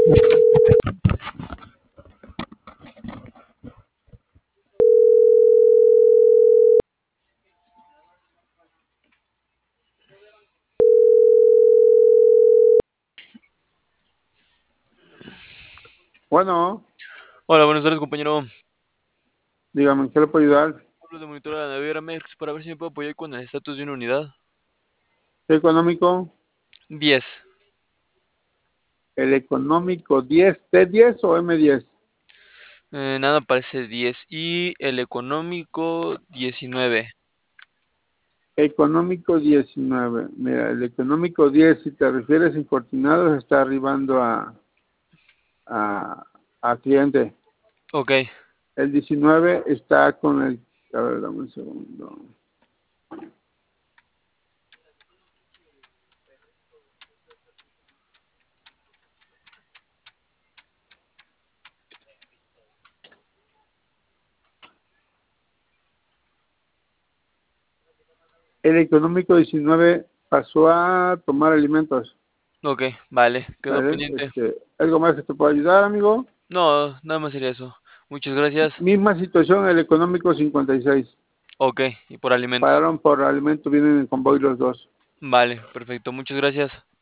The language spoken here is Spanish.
Bueno, Hola, buenas tardes, compañero. dígame, ¿en qué le puedo ayudar? Hablo de monitor de la naviera Mex para ver si me puedo apoyar con el estatus de una unidad. ¿Qué económico? 10. El económico 10, ¿T10 o M10? Nada parece 10. Y el económico 19. Económico 19. Mira, el económico 10, si te refieres a infortunados, está arribando a, a cliente. Ok. El 19 está con el... A ver, dame un segundo. El económico 19 pasó a tomar alimentos. Ok, vale. Quedó ¿Vale? pendiente. ¿Algo más que te pueda ayudar, amigo? No, nada más sería eso. Muchas gracias. Misma situación, el económico 56. Ok, y por alimentos. Pararon por alimento, vienen en convoy los dos. Vale, perfecto. Muchas gracias.